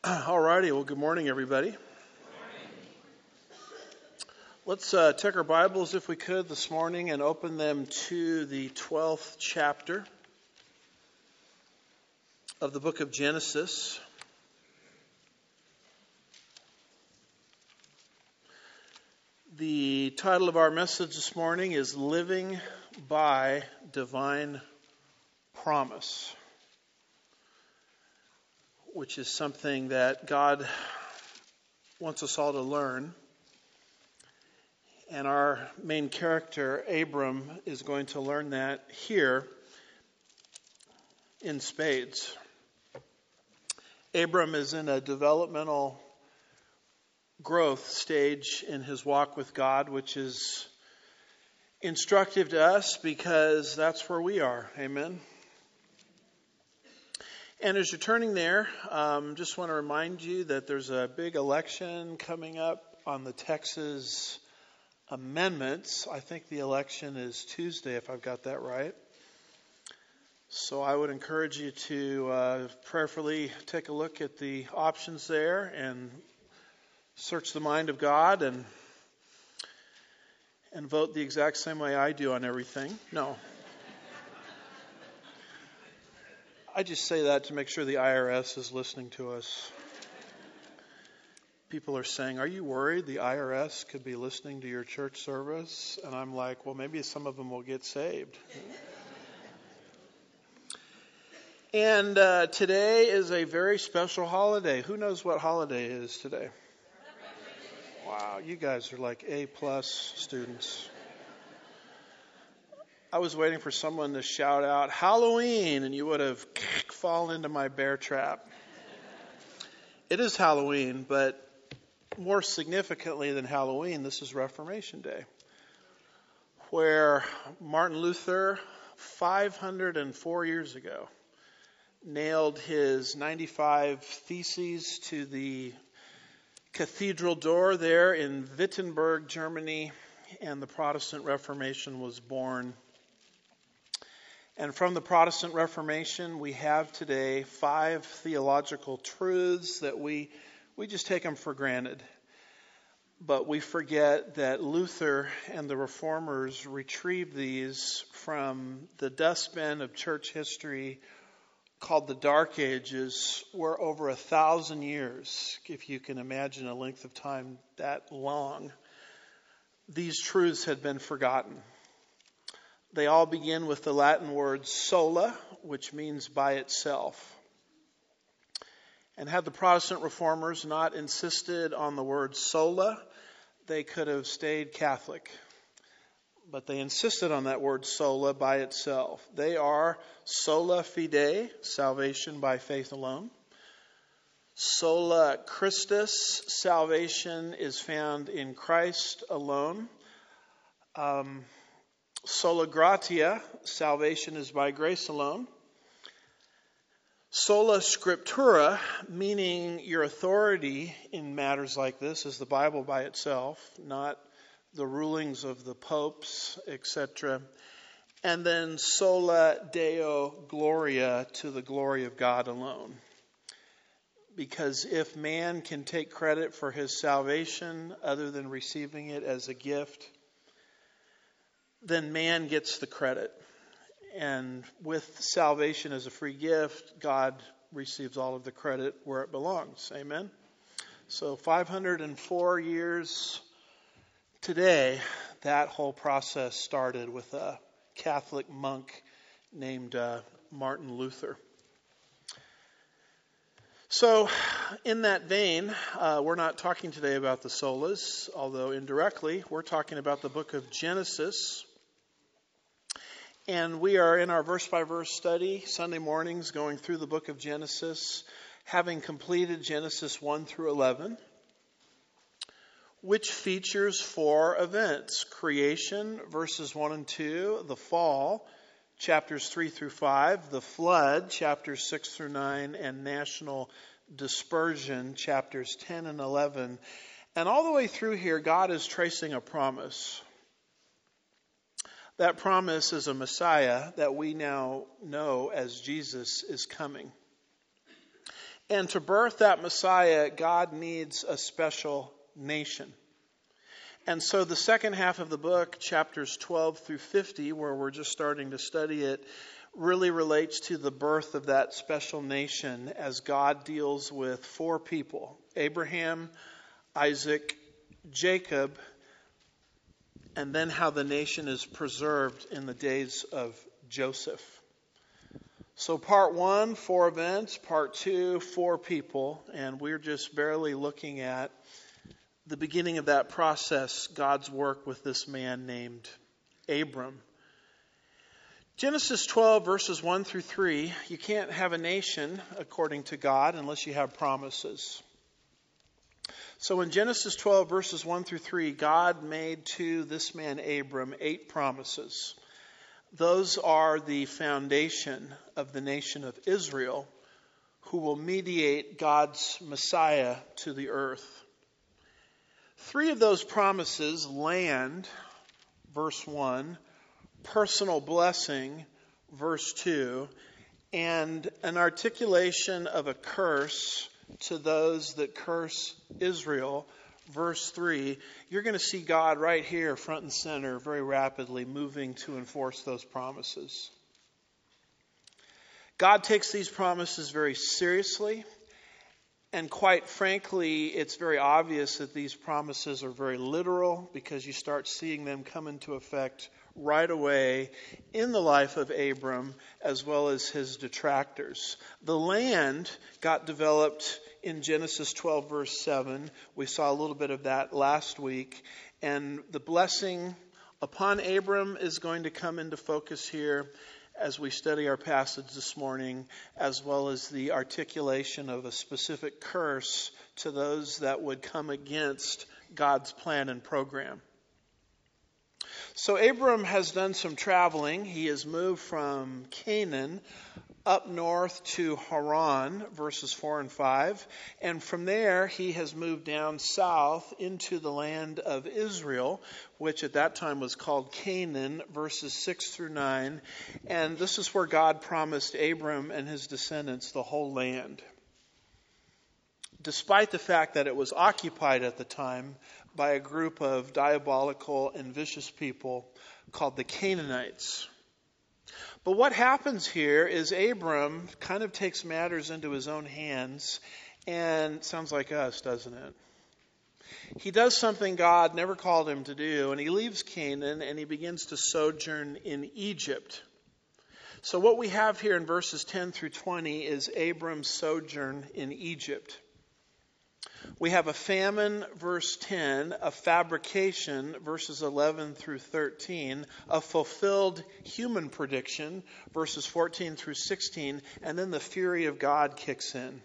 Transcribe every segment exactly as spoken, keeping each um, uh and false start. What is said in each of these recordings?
All righty. Well, good morning, everybody. Good morning. Let's uh, take our Bibles, if we could, this morning and open them to the twelfth chapter of the book of Genesis. The title of our message this morning is Living by Divine Promise, which is something that God wants us all to learn. And our main character, Abram, is going to learn that here in spades. Abram is in a developmental growth stage in his walk with God, which is instructive to us because that's where we are. Amen. And as you're turning there, um, just want to remind you that there's a big election coming up on the Texas amendments. I think the election is Tuesday, if I've got that right. So I would encourage you to uh, prayerfully take a look at the options there and search the mind of God and and vote the exact same way I do on everything. No. I just say that to make sure the I R S is listening to us. People are saying, are you worried the I R S could be listening to your church service? And I'm like, well, maybe some of them will get saved. And uh, today is a very special holiday. Who knows what holiday it is today? Wow, you guys are like A-plus students. I was waiting for someone to shout out Halloween, and you would have fallen into my bear trap. It is Halloween, but more significantly than Halloween, this is Reformation Day, where Martin Luther, five hundred four years ago, nailed his ninety-five Theses to the cathedral door there in Wittenberg, Germany, and the Protestant Reformation was born. And from the Protestant Reformation, we have today five theological truths that we we just take them for granted. But we forget that Luther and the Reformers retrieved these from the dustbin of church history called the Dark Ages, where over a thousand years, if you can imagine a length of time that long, these truths had been forgotten. They all begin with the Latin word sola, which means by itself. And had the Protestant reformers not insisted on the word sola, they could have stayed Catholic. But they insisted on that word sola, by itself. They are sola fide, salvation by faith alone. Sola Christus, salvation is found in Christ alone. Um, Sola gratia, salvation is by grace alone. Sola scriptura, meaning your authority in matters like this is the Bible by itself, not the rulings of the popes, et cetera. And then sola deo gloria, to the glory of God alone. Because if man can take credit for his salvation other than receiving it as a gift, then man gets the credit. And with salvation as a free gift, God receives all of the credit where it belongs. Amen? So five hundred four years today, that whole process started with a Catholic monk named uh, Martin Luther. So in that vein, uh, we're not talking today about the solas, although indirectly, we're talking about the book of Genesis. And we are in our verse-by-verse study, Sunday mornings, going through the book of Genesis, having completed Genesis one through eleven, which features four events: creation, verses one and two, the fall, chapters three through five, the flood, chapters six through nine, and national dispersion, chapters ten and eleven. And all the way through here, God is tracing a promise. That promise is a Messiah that we now know as Jesus is coming. And to birth that Messiah, God needs a special nation. And so the second half of the book, chapters twelve through fifty, where we're just starting to study it, really relates to the birth of that special nation as God deals with four people: Abraham, Isaac, Jacob, and then how the nation is preserved in the days of Joseph. So part one, four events. Part two, four people. And we're just barely looking at the beginning of that process, God's work with this man named Abram. Genesis twelve, verses one through three, you can't have a nation, according to God, unless you have promises. So in Genesis twelve, verses one through three, God made to this man Abram eight promises. Those are the foundation of the nation of Israel, who will mediate God's Messiah to the earth. Three of those promises: land, verse one, personal blessing, verse two, and an articulation of a curse to those that curse Israel, verse three. You're going to see God right here, front and center, very rapidly moving to enforce those promises. God takes these promises very seriously. And quite frankly, it's very obvious that these promises are very literal, because you start seeing them come into effect right away in the life of Abram as well as his detractors. The land got developed in Genesis twelve, verse seven. We saw a little bit of that last week. And the blessing upon Abram is going to come into focus here as we study our passage this morning, as well as the articulation of a specific curse to those that would come against God's plan and program. So Abram has done some traveling. He has moved from Canaan up north to Haran, verses four and five. And from there, he has moved down south into the land of Israel, which at that time was called Canaan, verses six through nine. And this is where God promised Abram and his descendants the whole land, despite the fact that it was occupied at the time by a group of diabolical and vicious people called the Canaanites. But what happens here is Abram kind of takes matters into his own hands, and sounds like us, doesn't it? He does something God never called him to do, and he leaves Canaan and he begins to sojourn in Egypt. So what we have here in verses ten through twenty is Abram's sojourn in Egypt. We have a famine, verse ten, a fabrication, verses eleven through thirteen, a fulfilled human prediction, verses fourteen through sixteen, and then the fury of God kicks in.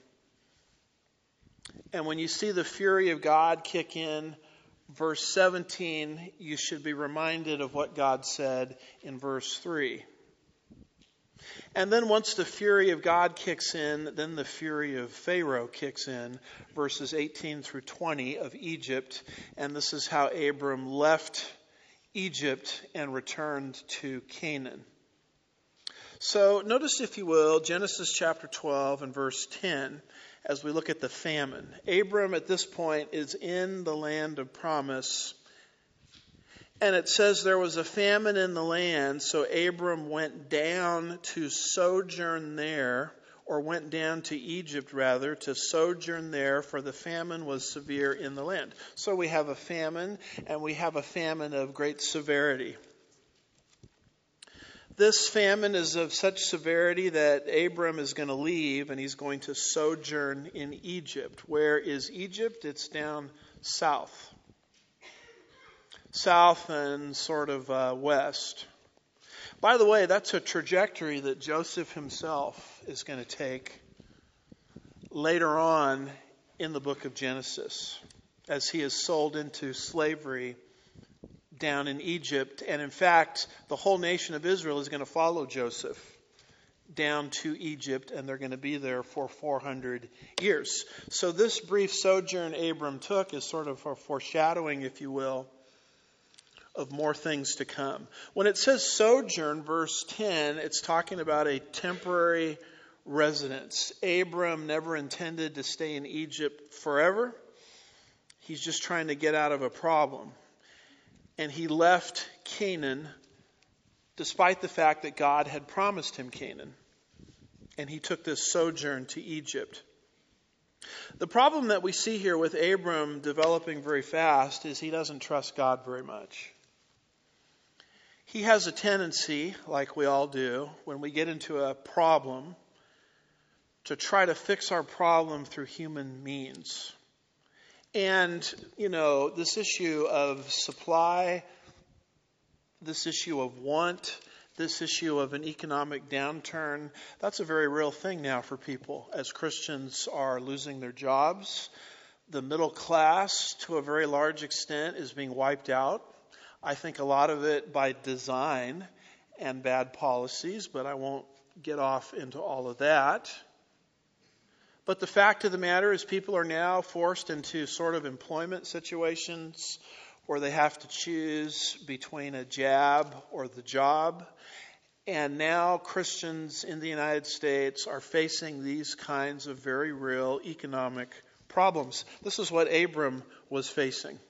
And when you see the fury of God kick in, verse seventeen, you should be reminded of what God said in verse three. And then once the fury of God kicks in, then the fury of Pharaoh kicks in, verses eighteen through twenty of Egypt. And this is how Abram left Egypt and returned to Canaan. So notice, if you will, Genesis chapter twelve and verse ten, as we look at the famine. Abram at this point is in the land of promise. And it says there was a famine in the land, so Abram went down to sojourn there, or went down to Egypt rather, to sojourn there, for the famine was severe in the land. So we have a famine, and we have a famine of great severity. This famine is of such severity that Abram is going to leave, and he's going to sojourn in Egypt. Where is Egypt? It's down south. South and sort of uh, west. By the way, that's a trajectory that Joseph himself is going to take later on in the book of Genesis, as he is sold into slavery down in Egypt. And in fact, the whole nation of Israel is going to follow Joseph down to Egypt, and they're going to be there for four hundred years. So this brief sojourn Abram took is sort of a foreshadowing, if you will, of more things to come. When it says sojourn, verse ten, it's talking about a temporary residence. Abram never intended to stay in Egypt forever. He's just trying to get out of a problem. And he left Canaan despite the fact that God had promised him Canaan. And he took this sojourn to Egypt. The problem that we see here with Abram developing very fast is he doesn't trust God very much. He has a tendency, like we all do, when we get into a problem, to try to fix our problem through human means. And, you know, this issue of supply, this issue of want, this issue of an economic downturn, that's a very real thing now for people as Christians are losing their jobs. The middle class, to a very large extent, is being wiped out. I think a lot of it by design and bad policies, but I won't get off into all of that. But the fact of the matter is people are now forced into sort of employment situations where they have to choose between a jab or the job. And now Christians in the United States are facing these kinds of very real economic problems. This is what Abram was facing.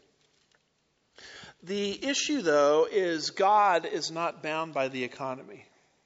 The issue, though, is God is not bound by the economy.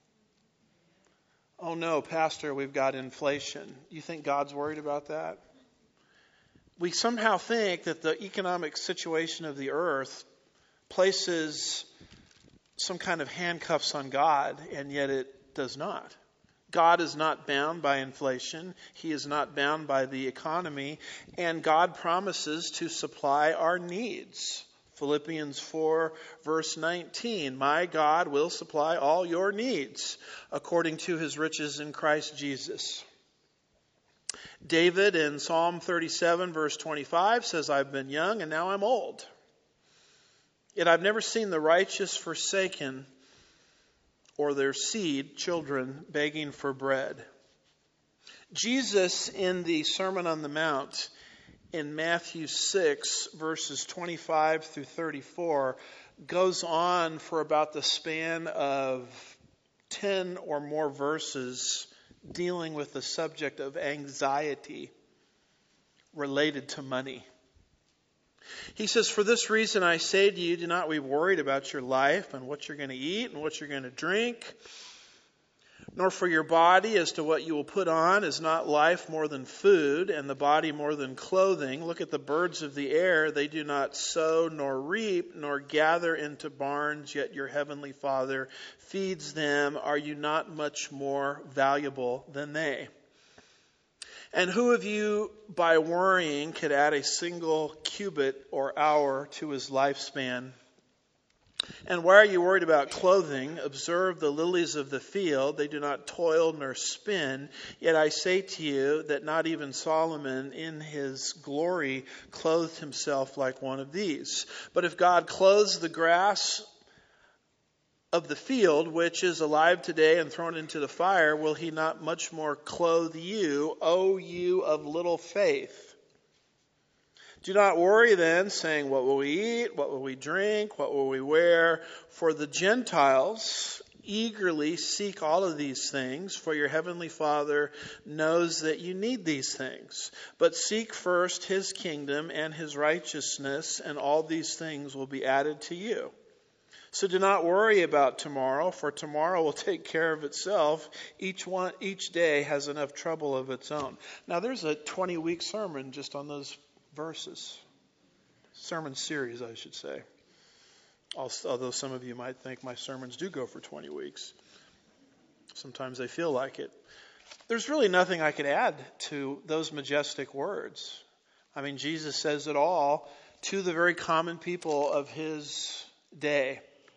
Oh no, Pastor, we've got inflation. You think God's worried about that? We somehow think that the economic situation of the earth places some kind of handcuffs on God, and yet it does not. God is not bound by inflation. He is not bound by the economy, and God promises to supply our needs. Philippians four, verse nineteen, my God will supply all your needs according to his riches in Christ Jesus. David in Psalm thirty-seven, verse twenty-five says, I've been young and now I'm old. Yet I've never seen the righteous forsaken or their seed, children, begging for bread. Jesus in the Sermon on the Mount in Matthew six, verses twenty-five through thirty-four, goes on for about the span of ten or more verses dealing with the subject of anxiety related to money. He says, for this reason I say to you, do not be worried about your life and what you're going to eat and what you're going to drink, nor for your body as to what you will put on. Is not life more than food, and the body more than clothing? Look at the birds of the air. They do not sow nor reap nor gather into barns, yet your heavenly Father feeds them. Are you not much more valuable than they? And who of you, by worrying, could add a single cubit or hour to his lifespan? And why are you worried about clothing? Observe the lilies of the field. They do not toil nor spin. Yet I say to you that not even Solomon in his glory clothed himself like one of these. But if God clothes the grass of the field, which is alive today and thrown into the fire, will he not much more clothe you, O you of little faith? Do not worry then, saying, what will we eat? What will we drink? What will we wear? For the Gentiles eagerly seek all of these things, for your heavenly Father knows that you need these things. But seek first his kingdom and his righteousness, and all these things will be added to you. So do not worry about tomorrow, for tomorrow will take care of itself. Each one, each day has enough trouble of its own. Now there's a twenty-week sermon just on those verses. Sermon series, I should say. Although some of you might think my sermons do go for twenty weeks. Sometimes they feel like it. There's really nothing I could add to those majestic words. I mean, Jesus says it all to the very common people of his day.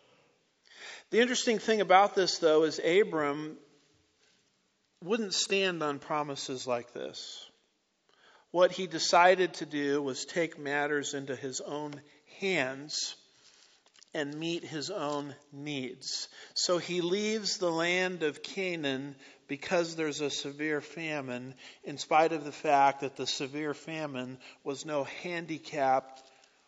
The interesting thing about this, though, is Abram wouldn't stand on promises like this. What he decided to do was take matters into his own hands and meet his own needs. So he leaves the land of Canaan because there's a severe famine, in spite of the fact that the severe famine was no handicap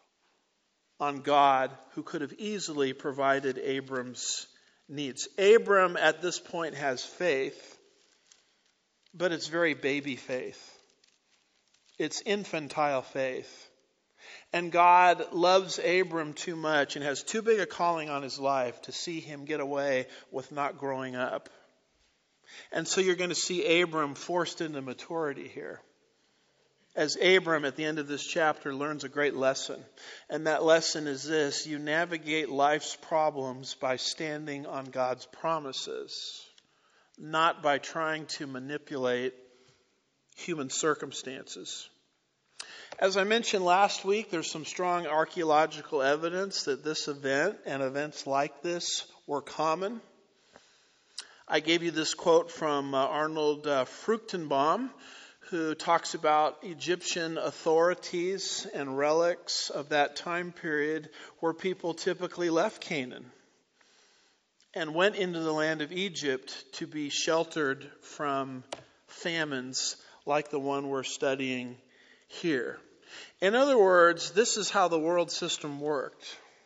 on God, who could have easily provided Abram's needs. Abram at this point has faith, but it's very baby faith. It's infantile faith. And God loves Abram too much and has too big a calling on his life to see him get away with not growing up. And so you're going to see Abram forced into maturity here. As Abram, at the end of this chapter, learns a great lesson. And that lesson is this: you navigate life's problems by standing on God's promises, not by trying to manipulate human circumstances. As I mentioned last week, there's some strong archaeological evidence that this event and events like this were common. I gave you this quote from uh, Arnold uh, Fruchtenbaum, who talks about Egyptian authorities and relics of that time period where people typically left Canaan and went into the land of Egypt to be sheltered from famines like the one we're studying here. In other words, this is how the world system worked.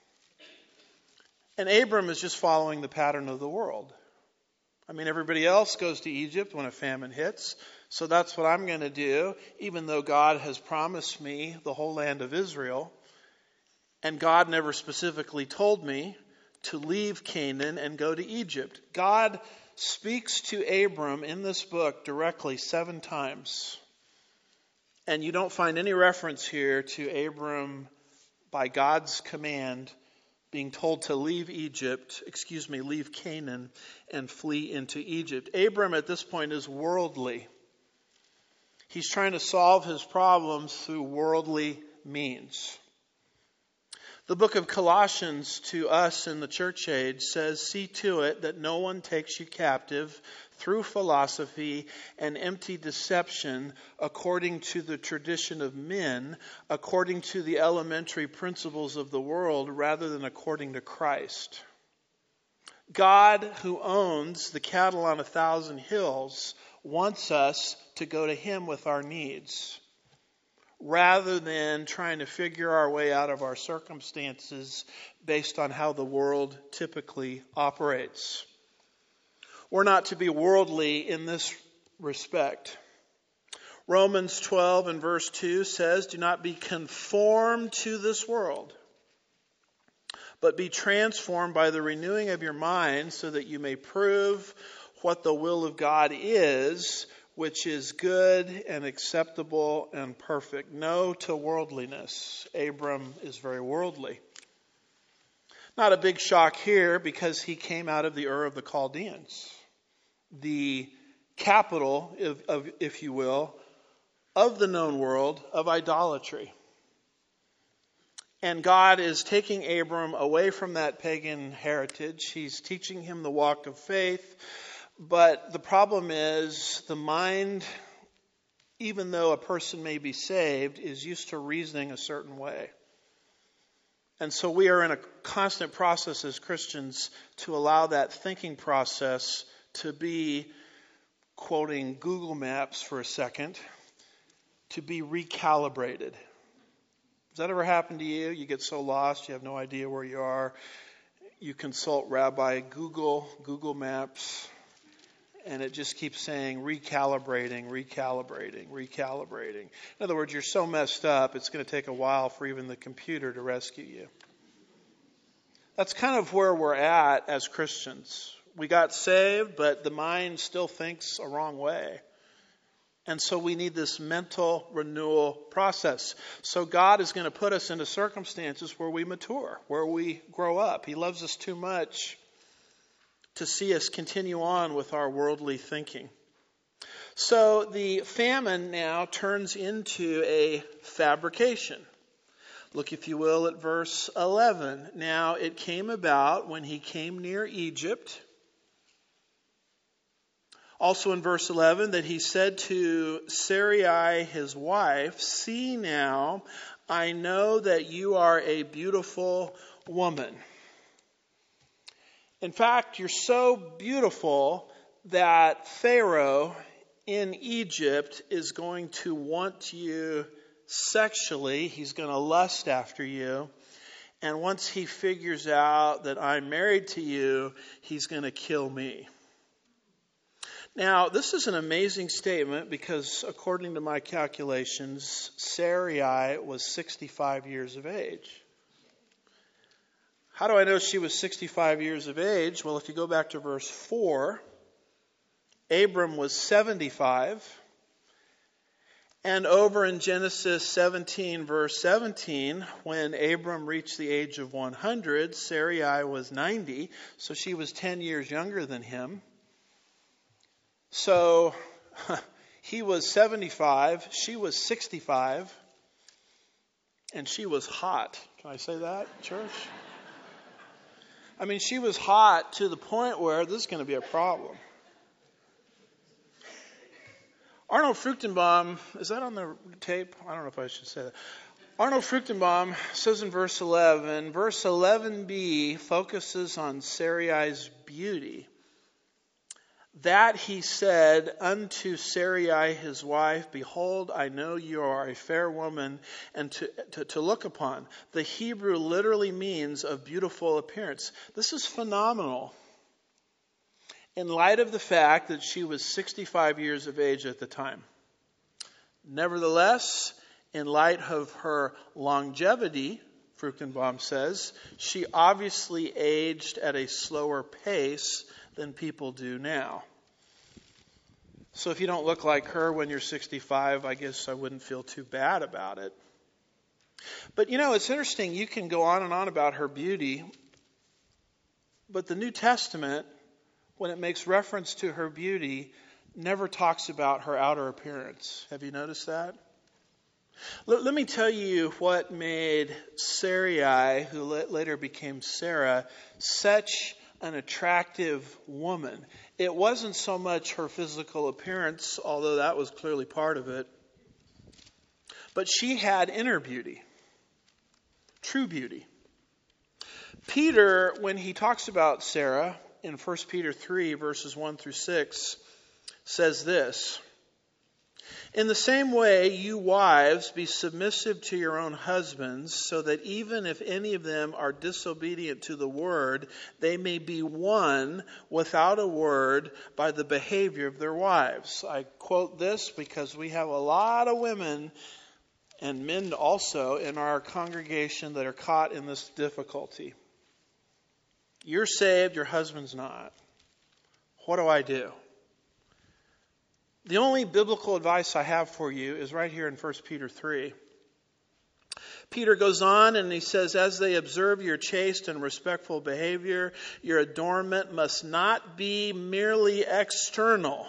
And Abram is just following the pattern of the world. I mean, everybody else goes to Egypt when a famine hits. So that's what I'm going to do, even though God has promised me the whole land of Israel. And God never specifically told me to leave Canaan and go to Egypt. God speaks to Abram in this book directly seven times. And you don't find any reference here to Abram, by God's command, being told to leave Egypt, excuse me, leave Canaan and flee into Egypt. Abram at this point is worldly. He's trying to solve his problems through worldly means. The book of Colossians to us in the church age says, "See to it that no one takes you captive through philosophy and empty deception, according to the tradition of men, according to the elementary principles of the world, rather than according to Christ." God, who owns the cattle on a thousand hills, wants us to go to Him with our needs, rather than trying to figure our way out of our circumstances based on how the world typically operates. We're not to be worldly in this respect. Romans twelve and verse two says, "Do not be conformed to this world, but be transformed by the renewing of your mind, so that you may prove what the will of God is, which is good and acceptable and perfect." No to worldliness. Abram is very worldly. Not a big shock here, because he came out of the Ur of the Chaldeans, the capital, of, of, if you will, of the known world of idolatry. And God is taking Abram away from that pagan heritage. He's teaching him the walk of faith. But the problem is, the mind, even though a person may be saved, is used to reasoning a certain way. And so we are in a constant process as Christians to allow that thinking process to be, quoting Google Maps for a second, to be recalibrated. Does that ever happen to you? You get so lost, you have no idea where you are. You consult Rabbi Google, Google Maps, and it just keeps saying recalibrating, recalibrating, recalibrating. In other words, you're so messed up, it's going to take a while for even the computer to rescue you. That's kind of where we're at as Christians. We got saved, but the mind still thinks a wrong way. And so we need this mental renewal process. So God is going to put us into circumstances where we mature, where we grow up. He loves us too much to see us continue on with our worldly thinking. So the famine now turns into a fabrication. Look, if you will, at verse eleven. "Now it came about when he came near Egypt," also in verse eleven, "that he said to Sarai his wife, 'See now, I know that you are a beautiful woman.'" In fact, you're so beautiful that Pharaoh in Egypt is going to want you sexually. He's going to lust after you. And once he figures out that I'm married to you, he's going to kill me. Now, this is an amazing statement because according to my calculations, Sarai was sixty-five years of age. How do I know she was sixty-five years of age? Well, if you go back to verse four, Abram was seventy-five. And over in Genesis seventeen, verse seventeen, when Abram reached the age of one hundred, Sarai was ninety, so she was ten years younger than him. So he was seventy-five, she was sixty-five, and she was hot. Can I say that, church? I mean, she was hot to the point where this is going to be a problem. Arnold Fruchtenbaum, is that on the tape? I don't know if I should say that. Arnold Fruchtenbaum says in verse eleven, verse eleven b focuses on Sarai's beauty. That he said unto Sarai his wife, behold, I know you are a fair woman and to, to, to look upon. The Hebrew literally means of beautiful appearance. This is phenomenal. In light of the fact that she was sixty-five years of age at the time. Nevertheless, in light of her longevity, Fruchtenbaum says, she obviously aged at a slower pace than people do now. So if you don't look like her when you're sixty-five, I guess I wouldn't feel too bad about it. But you know, it's interesting. You can go on and on about her beauty, but the New Testament, when it makes reference to her beauty, never talks about her outer appearance. Have you noticed that? Let, let me tell you what made Sarai, who later became Sarah, such an attractive woman. It wasn't so much her physical appearance, although that was clearly part of it, but she had inner beauty, true beauty. Peter, when he talks about Sarah, in First Peter three, verses one through six, says this, in the same way, you wives, be submissive to your own husbands, so that even if any of them are disobedient to the word, they may be won without a word by the behavior of their wives. I quote this because we have a lot of women and men also in our congregation that are caught in this difficulty. You're saved, your husband's not. What do I do? The only biblical advice I have for you is right here in First Peter three. Peter goes on and he says, as they observe your chaste and respectful behavior, your adornment must not be merely external.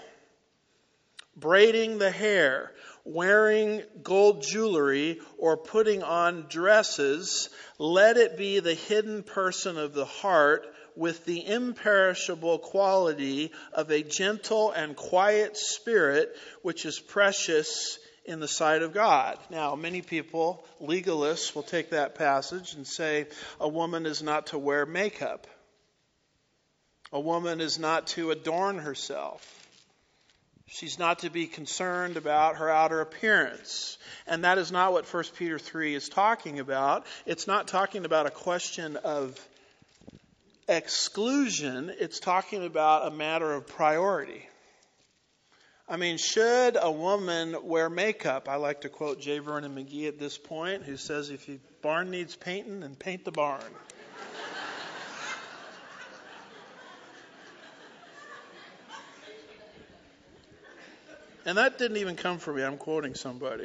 Braiding the hair, wearing gold jewelry, or putting on dresses, let it be the hidden person of the heart with the imperishable quality of a gentle and quiet spirit, which is precious in the sight of God. Now, many people, legalists, will take that passage and say a woman is not to wear makeup. A woman is not to adorn herself. She's not to be concerned about her outer appearance. And that is not what First Peter three is talking about. It's not talking about a question of exclusion. It's talking about a matter of priority. I mean, should a woman wear makeup? I like to quote J. Vernon McGee at this point, who says, if the barn needs painting, then paint the barn. And that didn't even come from me. I'm quoting somebody.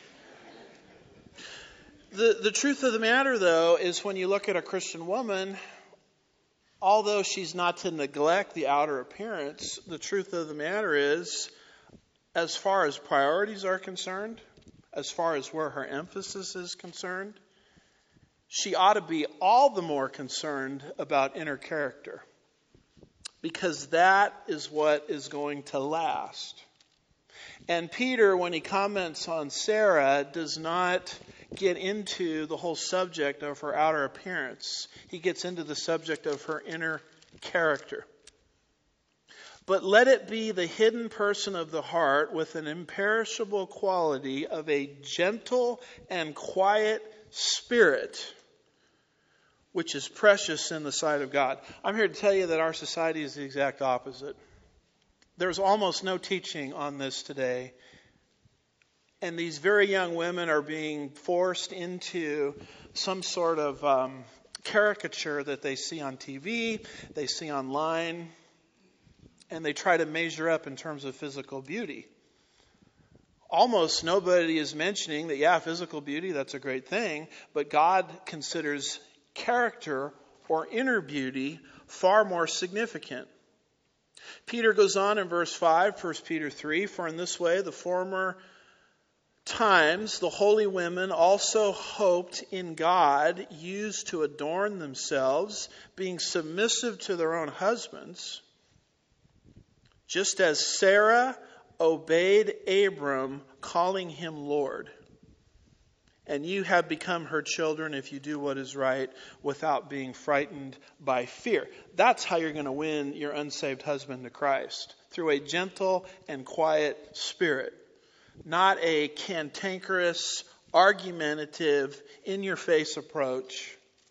The, the truth of the matter, though, is when you look at a Christian woman, although she's not to neglect the outer appearance, the truth of the matter is, as far as priorities are concerned, as far as where her emphasis is concerned, she ought to be all the more concerned about inner character. Because that is what is going to last. And Peter, when he comments on Sarah, does not get into the whole subject of her outer appearance. He gets into the subject of her inner character. But let it be the hidden person of the heart with an imperishable quality of a gentle and quiet spirit, which is precious in the sight of God. I'm here to tell you that our society is the exact opposite. There's almost no teaching on this today. And these very young women are being forced into some sort of um, caricature that they see on T V, they see online, and they try to measure up in terms of physical beauty. Almost nobody is mentioning that, yeah, physical beauty, that's a great thing, but God considers character or inner beauty far more significant. Peter goes on in verse five, First Peter three, for in this way the former times the holy women also hoped in God, used to adorn themselves, being submissive to their own husbands, just as Sarah obeyed Abram, calling him Lord. And you have become her children if you do what is right without being frightened by fear. That's how you're going to win your unsaved husband to Christ, through a gentle and quiet spirit. Not a cantankerous, argumentative, in-your-face approach.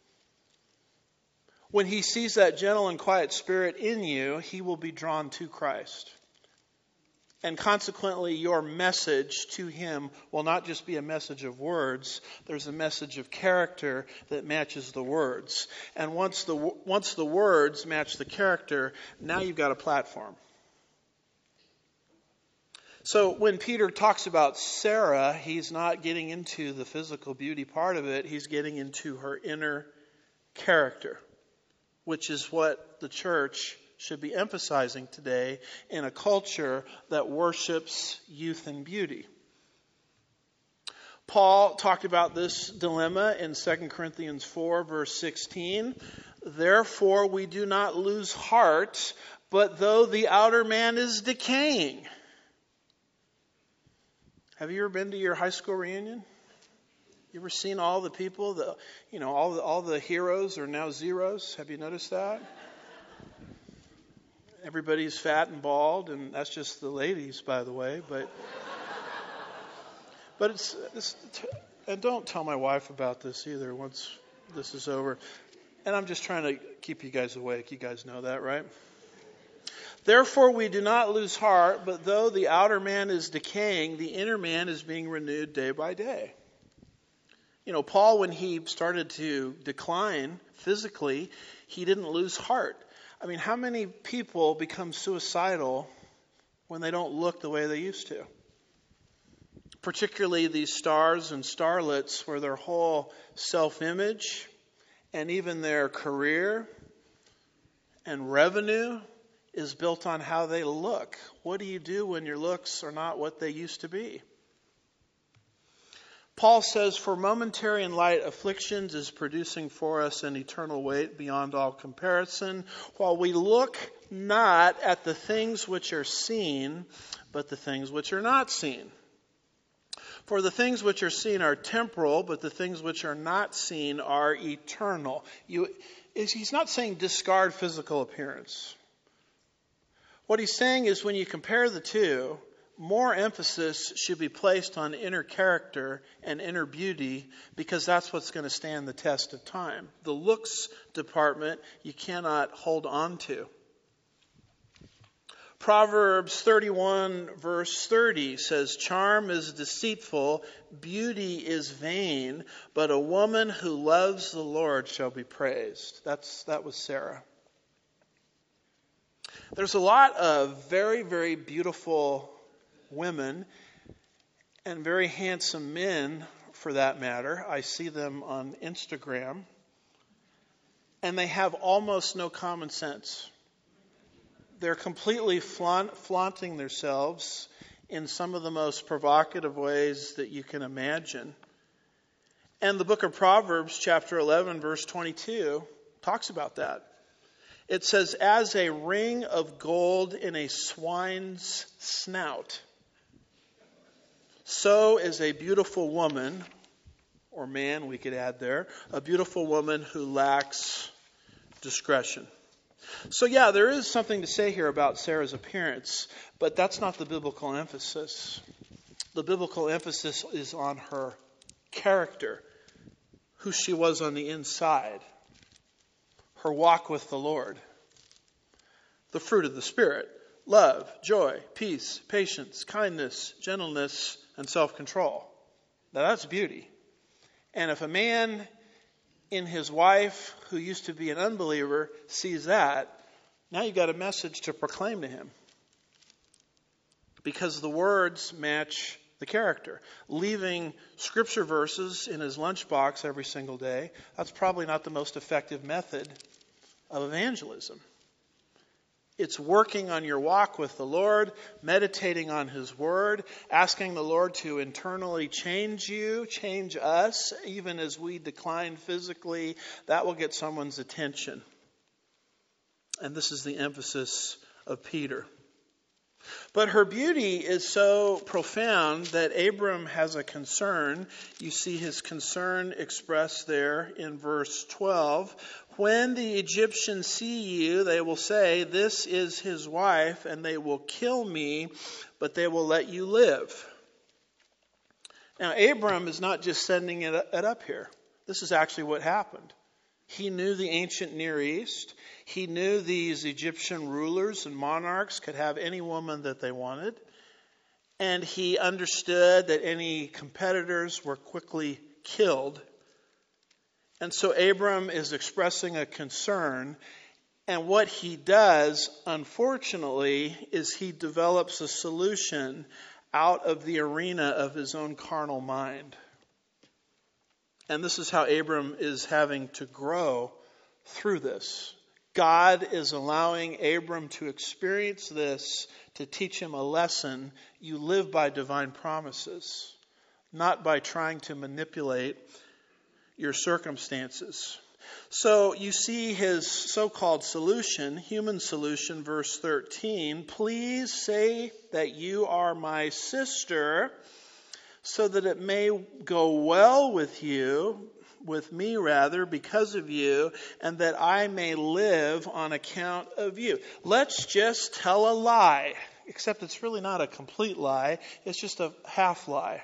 When he sees that gentle and quiet spirit in you, he will be drawn to Christ. And consequently, your message to him will not just be a message of words. There's a message of character that matches the words. And once the once the words match the character, now you've got a platform. So when Peter talks about Sarah, he's not getting into the physical beauty part of it. He's getting into her inner character, which is what the church should be emphasizing today in a culture that worships youth and beauty. Paul talked about this dilemma in Second Corinthians four, verse sixteen. Therefore we do not lose heart, but though the outer man is decaying. Have you ever been to your high school reunion? You ever seen all the people, the, you know, all the, all the heroes are now zeros? Have you noticed that? Everybody's fat and bald, and that's just the ladies, by the way. But, but it's, it's, and don't tell my wife about this either once this is over. And I'm just trying to keep you guys awake. You guys know that, right? Therefore we do not lose heart, but though the outer man is decaying, the inner man is being renewed day by day. You know, Paul, when he started to decline physically, he didn't lose heart. I mean, how many people become suicidal when they don't look the way they used to? Particularly these stars and starlets where their whole self-image and even their career and revenue is built on how they look. What do you do when your looks are not what they used to be? Paul says, for momentary and light afflictions is producing for us an eternal weight beyond all comparison, while we look not at the things which are seen, but the things which are not seen. For the things which are seen are temporal, but the things which are not seen are eternal. You, he's not saying discard physical appearance. What he's saying is when you compare the two, more emphasis should be placed on inner character and inner beauty because that's what's going to stand the test of time. The looks department you cannot hold on to. Proverbs thirty-one verse thirty says, charm is deceitful, beauty is vain, but a woman who loves the Lord shall be praised. That's, that was Sarah. There's a lot of very, very beautiful women and very handsome men, for that matter. I see them on Instagram, and they have almost no common sense. They're completely flaunt, flaunting themselves in some of the most provocative ways that you can imagine. And the book of Proverbs, chapter eleven, verse twenty-two, talks about that. It says, as a ring of gold in a swine's snout, so is a beautiful woman, or man we could add there, a beautiful woman who lacks discretion. So yeah, there is something to say here about Sarah's appearance, but that's not the biblical emphasis. The biblical emphasis is on her character, who she was on the inside, her walk with the Lord, the fruit of the Spirit, love, joy, peace, patience, kindness, gentleness, and self-control. Now that's beauty. And if a man in his wife who used to be an unbeliever sees that, now you've got a message to proclaim to him. Because the words match the character. Leaving scripture verses in his lunchbox every single day, that's probably not the most effective method of evangelism. It's working on your walk with the Lord, meditating on His Word, asking the Lord to internally change you, change us, even as we decline physically. That will get someone's attention. And this is the emphasis of Peter. But her beauty is so profound that Abram has a concern. You see his concern expressed there in verse twelve. When the Egyptians see you, they will say, "This is his wife," and they will kill me, but they will let you live. Now, Abram is not just sending it up here. This is actually what happened. He knew the ancient Near East. He knew these Egyptian rulers and monarchs could have any woman that they wanted. And he understood that any competitors were quickly killed. And so Abram is expressing a concern. And what he does, unfortunately, is he develops a solution out of the arena of his own carnal mind. And this is how Abram is having to grow through this. God is allowing Abram to experience this to teach him a lesson. You live by divine promises, not by trying to manipulate your circumstances. So you see his so-called solution, human solution, verse thirteen. Please say that you are my sister, so that it may go well with you, with me rather, because of you, and that I may live on account of you. Let's just tell a lie, except it's really not a complete lie. It's just a half lie.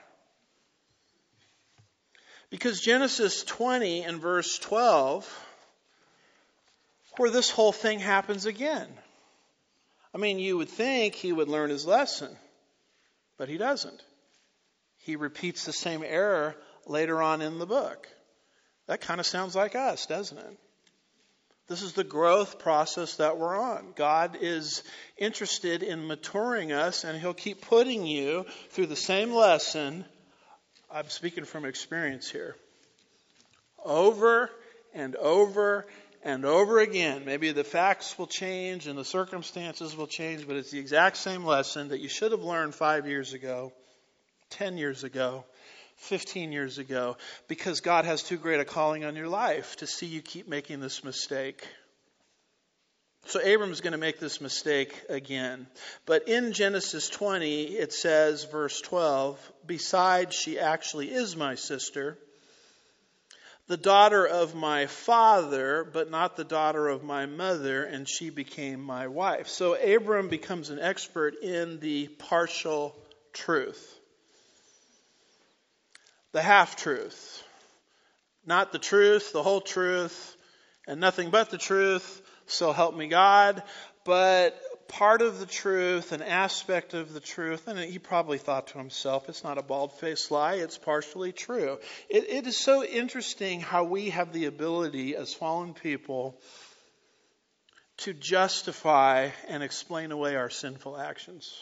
Because Genesis twenty and verse twelve, where this whole thing happens again. I mean, you would think he would learn his lesson, but he doesn't. He repeats the same error later on in the book. That kind of sounds like us, doesn't it? This is the growth process that we're on. God is interested in maturing us, and He'll keep putting you through the same lesson. I'm speaking from experience here. Over and over and over again. Maybe the facts will change and the circumstances will change, but it's the exact same lesson that you should have learned five years ago, ten years ago, fifteen years ago, because God has too great a calling on your life to see you keep making this mistake. So Abram's going to make this mistake again. But in Genesis twenty, it says, verse twelve, besides, she actually is my sister, the daughter of my father, but not the daughter of my mother, and she became my wife. So Abram becomes an expert in the partial truth. The half-truth. Not the truth, the whole truth, and nothing but the truth, so help me God. But part of the truth, an aspect of the truth, and he probably thought to himself, it's not a bald-faced lie, it's partially true. It, it is so interesting how we have the ability as fallen people to justify and explain away our sinful actions.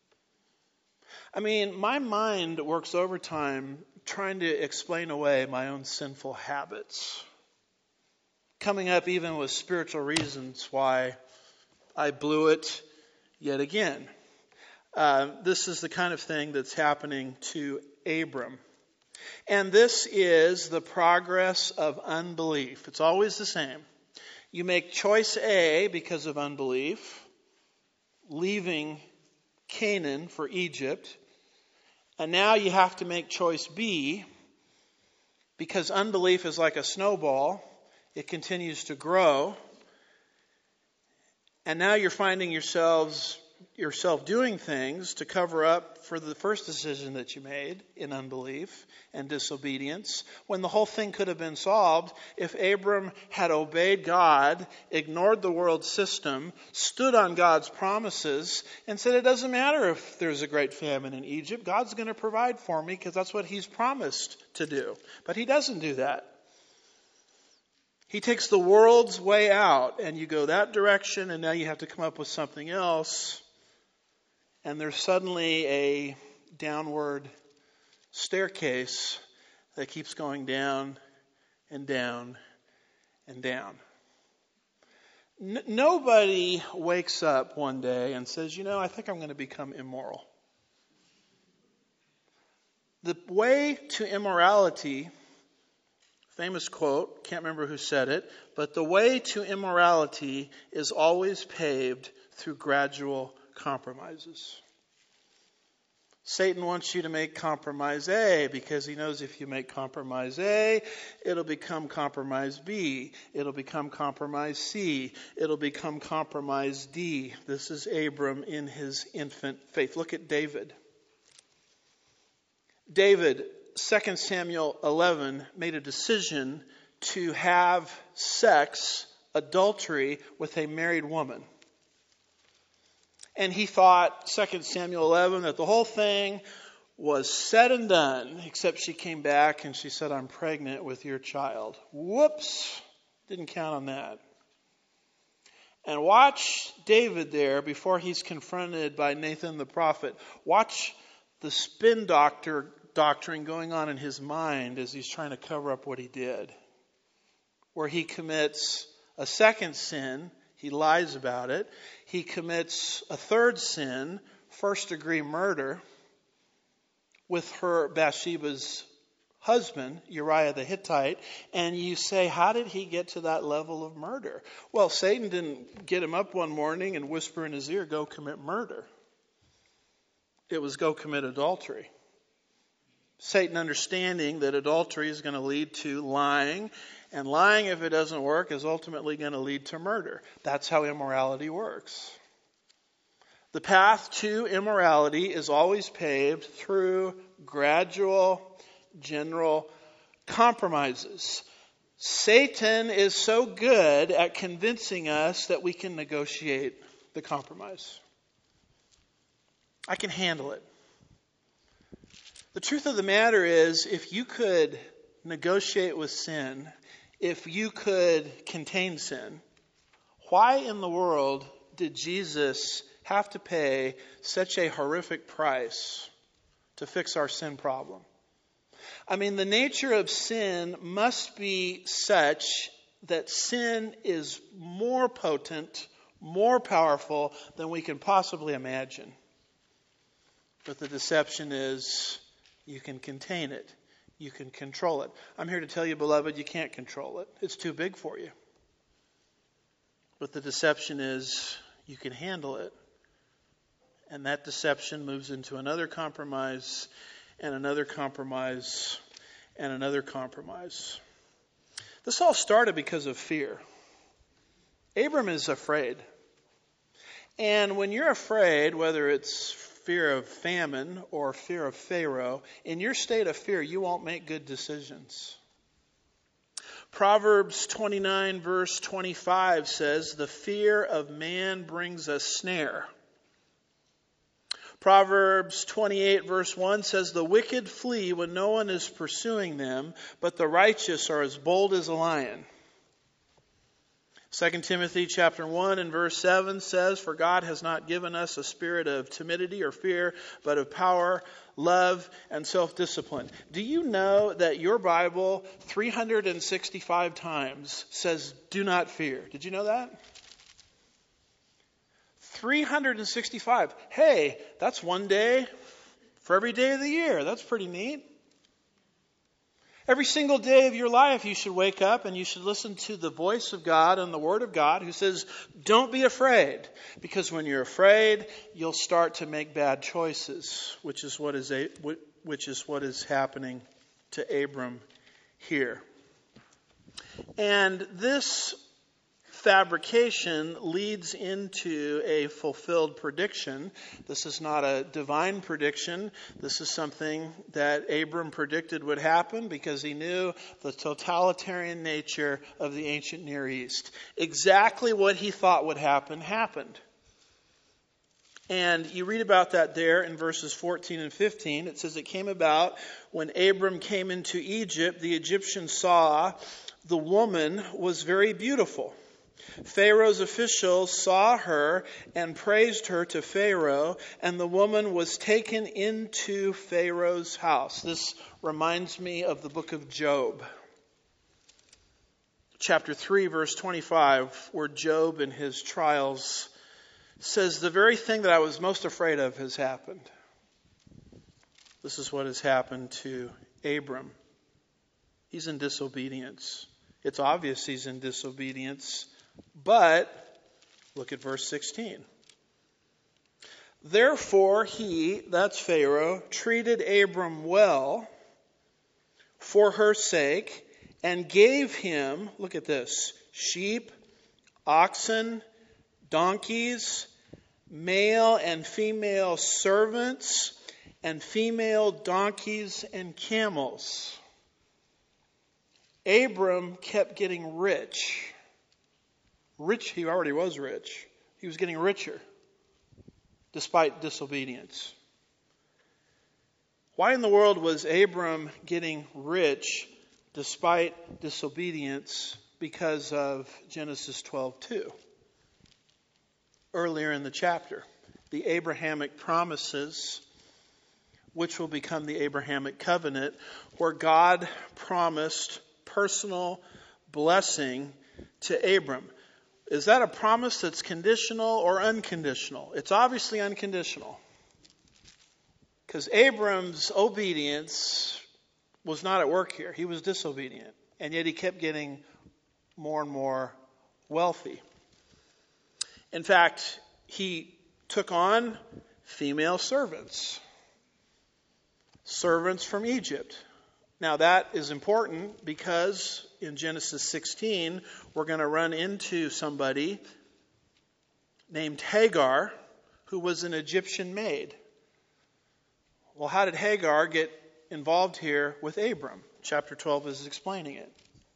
I mean, my mind works overtime trying to explain away my own sinful habits. Coming up even with spiritual reasons why I blew it yet again. Uh, this is the kind of thing that's happening to Abram. And this is the progress of unbelief. It's always the same. You make choice A because of unbelief, leaving Canaan for Egypt. And now you have to make choice B because unbelief is like a snowball. It continues to grow. And now you're finding yourselves yourself doing things to cover up for the first decision that you made in unbelief and disobedience, when the whole thing could have been solved if Abram had obeyed God, ignored the world system, stood on God's promises, and said, it doesn't matter if there's a great famine in Egypt, God's going to provide for me because that's what he's promised to do. But he doesn't do that. He takes the world's way out, and you go that direction, and now you have to come up with something else. And there's suddenly a downward staircase that keeps going down and down and down. N- nobody wakes up one day and says, you know, I think I'm going to become immoral. The way to immorality, famous quote, can't remember who said it, but the way to immorality is always paved through gradual compromises. Satan wants you to make compromise A because he knows if you make compromise A, it'll become compromise B. It'll become compromise C. It'll become compromise D. This is Abram in his infant faith. Look at David. David, Second Samuel eleven, made a decision to have sex, adultery, with a married woman. And he thought, Second Samuel eleven, that the whole thing was said and done, except she came back and she said, I'm pregnant with your child. Whoops, didn't count on that. And watch David there before he's confronted by Nathan the prophet. Watch the spin doctor doctrine going on in his mind as he's trying to cover up what he did. Where he commits a second sin, he lies about it. He commits a third sin, first degree murder, with her Bathsheba's husband, Uriah the Hittite. And you say, how did he get to that level of murder? Well, Satan didn't get him up one morning and whisper in his ear, go commit murder. It was go commit adultery. Satan understanding that adultery is going to lead to lying, and lying, if it doesn't work, is ultimately going to lead to murder. That's how immorality works. The path to immorality is always paved through gradual, general compromises. Satan is so good at convincing us that we can negotiate the compromise. I can handle it. The truth of the matter is, if you could negotiate with sin, if you could contain sin, why in the world did Jesus have to pay such a horrific price to fix our sin problem? I mean, the nature of sin must be such that sin is more potent, more powerful than we can possibly imagine. But the deception is, you can contain it. You can control it. I'm here to tell you, beloved, you can't control it. It's too big for you. But the deception is, you can handle it. And that deception moves into another compromise, and another compromise, and another compromise. This all started because of fear. Abram is afraid. And when you're afraid, whether it's fear of famine or fear of Pharaoh, in your state of fear, you won't make good decisions. Proverbs twenty-nine verse twenty-five says, the fear of man brings a snare. Proverbs twenty-eight verse one says, the wicked flee when no one is pursuing them, but the righteous are as bold as a lion. Second Timothy chapter one and verse seven says, for God has not given us a spirit of timidity or fear, but of power, love, and self-discipline. Do you know that your Bible three hundred sixty-five times says, do not fear? Did you know that? three hundred sixty-five. Hey, that's one day for every day of the year. That's pretty neat. Every single day of your life, you should wake up and you should listen to the voice of God and the Word of God who says, don't be afraid. Because when you're afraid, you'll start to make bad choices, which is what is, a, which is what is happening to Abram here. And this fabrication leads into a fulfilled prediction. This is not a divine prediction. This is something that Abram predicted would happen because he knew the totalitarian nature of the ancient Near East. Exactly what he thought would happen, happened. And you read about that there in verses fourteen and fifteen. It says, it came about when Abram came into Egypt, the Egyptians saw the woman was very beautiful. Pharaoh's officials saw her and praised her to Pharaoh, and the woman was taken into Pharaoh's house. This reminds me of the book of Job. Chapter three, verse twenty-five, where Job in his trials says, the very thing that I was most afraid of has happened. This is what has happened to Abram. He's in disobedience. It's obvious he's in disobedience. But, look at verse sixteen. Therefore he, that's Pharaoh, treated Abram well for her sake and gave him, look at this, sheep, oxen, donkeys, male and female servants, and female donkeys and camels. Abram kept getting rich. Rich, he already was rich. He was getting richer despite disobedience. Why in the world was Abram getting rich despite disobedience? Because of Genesis twelve two. Earlier in the chapter, the Abrahamic promises, which will become the Abrahamic covenant, where God promised personal blessing to Abram. Is that a promise that's conditional or unconditional? It's obviously unconditional. Because Abram's obedience was not at work here. He was disobedient. And yet he kept getting more and more wealthy. In fact, he took on female servants. Servants from Egypt. Now that is important because in Genesis sixteen, we're going to run into somebody named Hagar, who was an Egyptian maid. Well, how did Hagar get involved here with Abram? Chapter twelve is explaining it.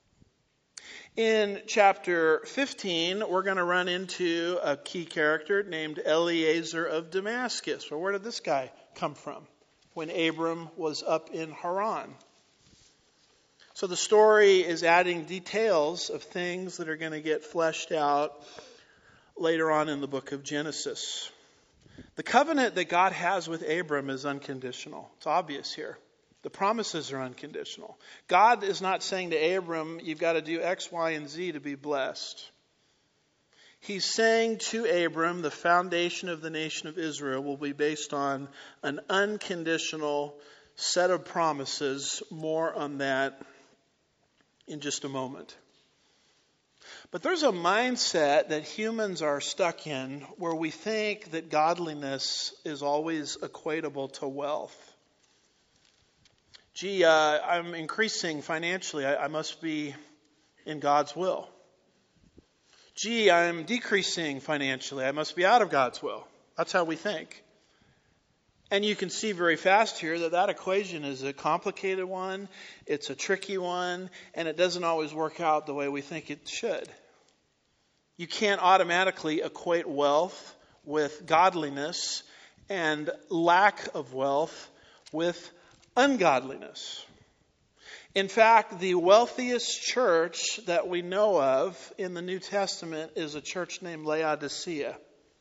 In chapter fifteen, we're going to run into a key character named Eliezer of Damascus. Well, where did this guy come from when Abram was up in Haran? So the story is adding details of things that are going to get fleshed out later on in the book of Genesis. The covenant that God has with Abram is unconditional. It's obvious here. The promises are unconditional. God is not saying to Abram, you've got to do X, Y, and Z to be blessed. He's saying to Abram, the foundation of the nation of Israel will be based on an unconditional set of promises. More on that in just a moment. But there's a mindset that humans are stuck in where we think that godliness is always equatable to wealth. Gee, uh, I'm increasing financially. I, I must be in God's will. Gee, I'm decreasing financially. I must be out of God's will. That's how we think. And you can see very fast here that that equation is a complicated one, it's a tricky one, and it doesn't always work out the way we think it should. You can't automatically equate wealth with godliness and lack of wealth with ungodliness. In fact, the wealthiest church that we know of in the New Testament is a church named Laodicea.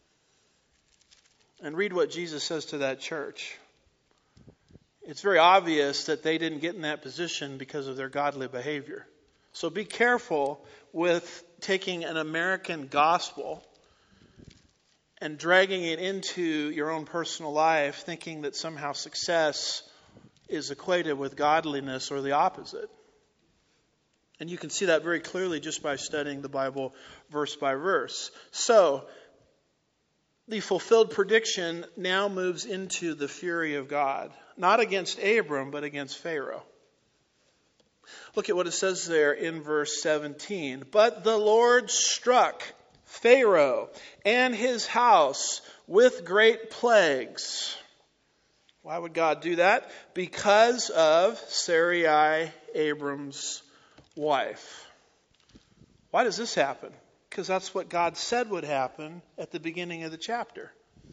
And read what Jesus says to that church. It's very obvious that they didn't get in that position because of their godly behavior. So be careful with taking an American gospel and dragging it into your own personal life, thinking that somehow success is equated with godliness or the opposite. And you can see that very clearly just by studying the Bible verse by verse. So, the fulfilled prediction now moves into the fury of God. Not against Abram, but against Pharaoh. Look at what it says there in verse seventeen. But the Lord struck Pharaoh and his house with great plagues. Why would God do that? Because of Sarai, Abram's wife. Why does this happen? Because that's what God said would happen at the beginning of the chapter.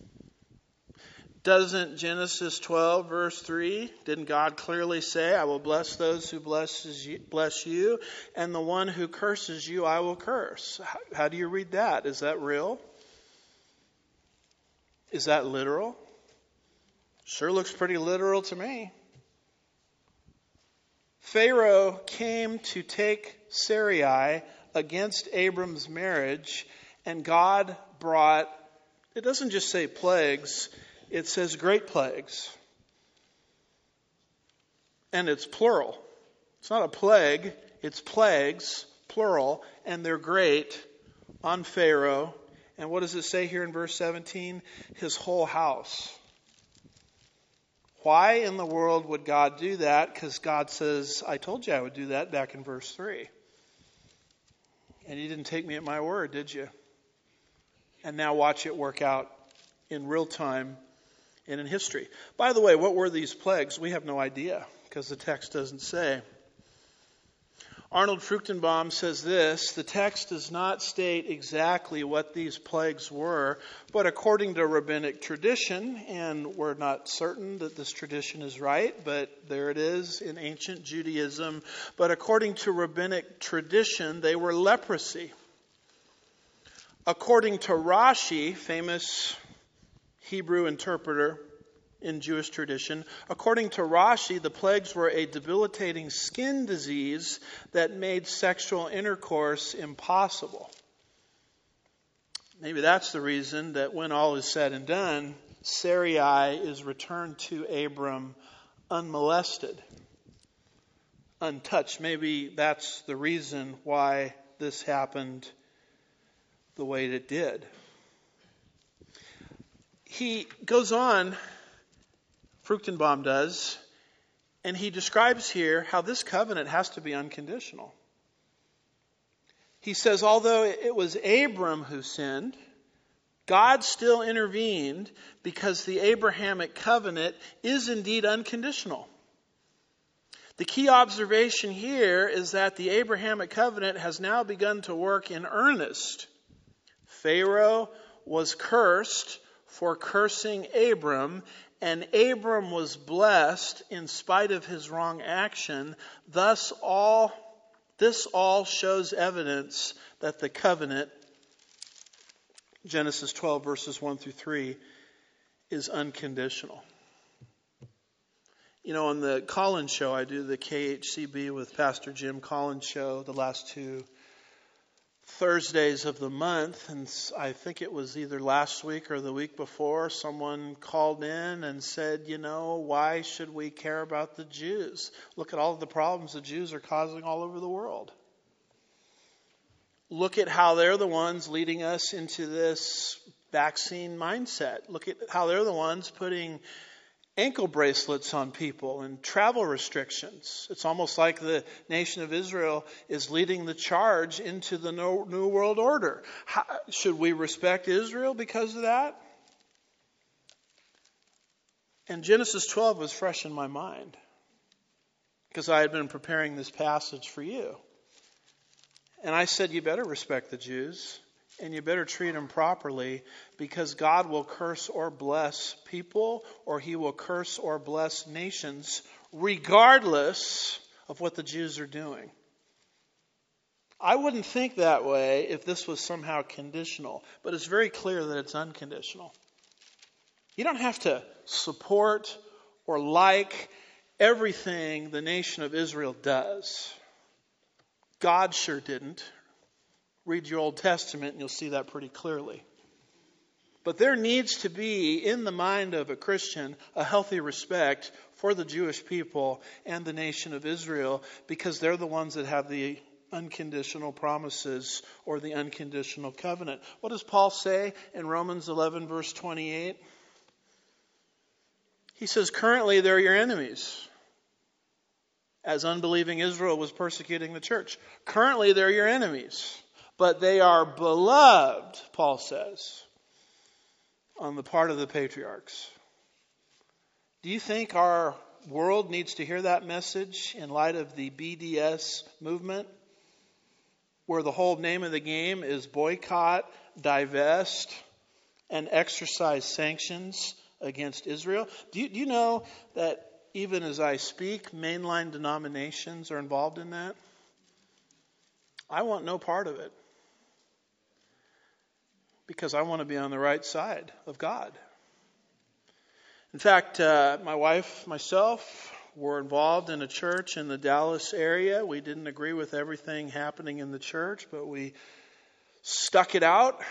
Doesn't Genesis twelve verse three, didn't God clearly say, I will bless those who blesses you, bless you, and the one who curses you I will curse? How, how do you read that? Is that real? Is that literal? Sure looks pretty literal to me. Pharaoh came to take Sarai against Abram's marriage, and God brought, it doesn't just say plagues, it says great plagues. And it's plural. It's not a plague, it's plagues, plural, and they're great on Pharaoh. And what does it say here in verse seventeen? His whole house. Why in the world would God do that? Because God says, I told you I would do that back in verse three. And you didn't take me at my word, did you? And now watch it work out in real time and in history. By the way, what were these plagues? We have no idea because the text doesn't say. Arnold Fruchtenbaum says this, the text does not state exactly what these plagues were, but according to rabbinic tradition, and we're not certain that this tradition is right, but there it is in ancient Judaism, but according to rabbinic tradition, they were leprosy. According to Rashi, famous Hebrew interpreter in Jewish tradition, according to Rashi, the plagues were a debilitating skin disease that made sexual intercourse impossible. Maybe that's the reason that when all is said and done, Sarai is returned to Abram unmolested, untouched. Maybe that's the reason why this happened the way it did. He goes on, Fruchtenbaum does, and he describes here how this covenant has to be unconditional. He says, although it was Abram who sinned, God still intervened because the Abrahamic covenant is indeed unconditional. The key observation here is that the Abrahamic covenant has now begun to work in earnest. Pharaoh was cursed for cursing Abram, and Abram was blessed in spite of his wrong action. Thus, all this all shows evidence that the covenant, Genesis twelve, verses one through three, is unconditional. You know, on the Collins Show, I do the K H C B with Pastor Jim Collins Show the last two Thursdays of the month, and I think it was either last week or the week before, someone called in and said, you know, why should we care about the Jews? Look at all of the problems the Jews are causing all over the world. Look at how they're the ones leading us into this vaccine mindset. Look at how they're the ones putting ankle bracelets on people and travel restrictions. It's almost like the nation of Israel is leading the charge into the New World Order. How, should we respect Israel because of that? And Genesis twelve was fresh in my mind because I had been preparing this passage for you. And I said, you better respect the Jews. And you better treat them properly because God will curse or bless people, or he will curse or bless nations regardless of what the Jews are doing. I wouldn't think that way if this was somehow conditional, but it's very clear that it's unconditional. You don't have to support or like everything the nation of Israel does. God sure didn't. Read your Old Testament and you'll see that pretty clearly. But there needs to be, in the mind of a Christian, a healthy respect for the Jewish people and the nation of Israel because they're the ones that have the unconditional promises or the unconditional covenant. What does Paul say in Romans eleven, verse twenty-eight? He says, currently they're your enemies. as unbelieving Israel was persecuting the church. Currently, they're your enemies, but they are beloved, Paul says, on the part of the patriarchs. Do you think our world needs to hear that message in light of the B D S movement, where the whole name of the game is boycott, divest, and exercise sanctions against Israel? Do you, do you know that even as I speak, mainline denominations are involved in that? I want no part of it, because I want to be on the right side of God. In fact, uh, my wife, myself, were involved in a church in the Dallas area. We didn't agree with everything happening in the church, but we stuck it out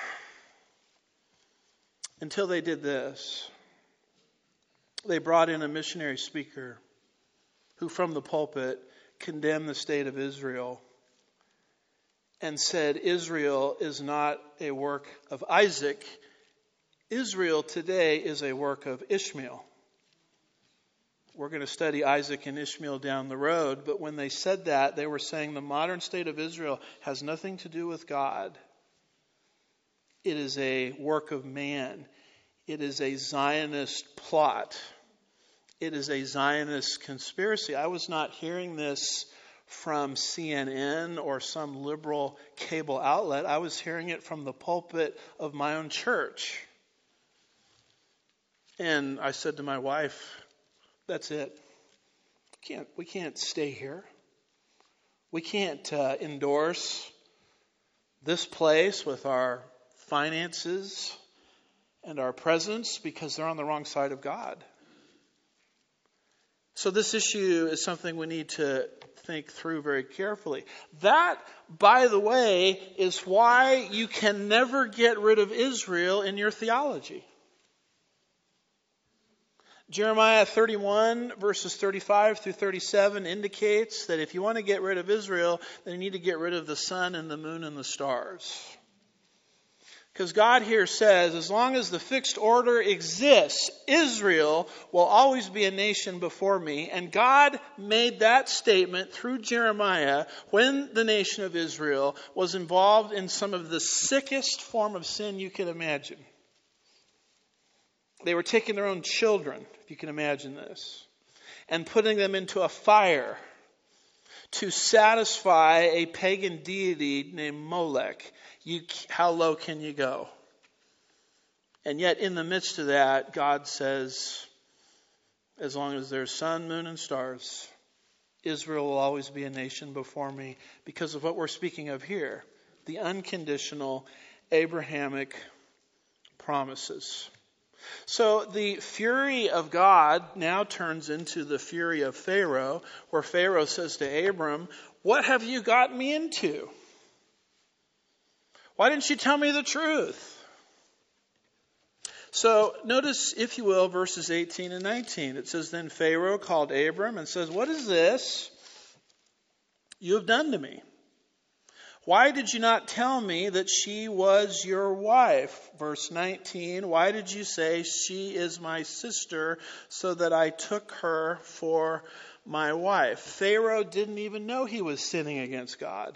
until they did this. They brought in a missionary speaker who from the pulpit condemned the state of Israel and said Israel is not a work of Isaac. Israel today is a work of Ishmael. We're going to study Isaac and Ishmael down the road, but when they said that, they were saying the modern state of Israel has nothing to do with God. It is a work of man. It is a Zionist plot. It is a Zionist conspiracy. I was not hearing this from C N N or some liberal cable outlet. I was hearing it from the pulpit of my own church. And I said to my wife, that's it. We can't, we can't stay here. We can't uh, endorse this place with our finances and our presence because they're on the wrong side of God. So this issue is something we need to think through very carefully. That, by the way, is why you can never get rid of Israel in your theology. Jeremiah thirty-one, verses thirty-five through thirty-seven indicates that if you want to get rid of Israel, then you need to get rid of the sun and the moon and the stars. Because God here says, as long as the fixed order exists, Israel will always be a nation before me. And God made that statement through Jeremiah when the nation of Israel was involved in some of the sickest form of sin you can imagine. They were taking their own children, if you can imagine this, and putting them into a fire to satisfy a pagan deity named Molech. You, how low can you go? And yet in the midst of that, God says, as long as there's sun, moon, and stars, Israel will always be a nation before me because of what we're speaking of here, the unconditional Abrahamic promises. So the fury of God now turns into the fury of Pharaoh, where Pharaoh says to Abram, what have you got me into? Why didn't you tell me the truth? So notice, if you will, verses eighteen and nineteen. It says, then Pharaoh called Abram and says, what is this you have done to me? Why did you not tell me that she was your wife? Verse nineteen, why did you say she is my sister so that I took her for my wife? Pharaoh didn't even know he was sinning against God.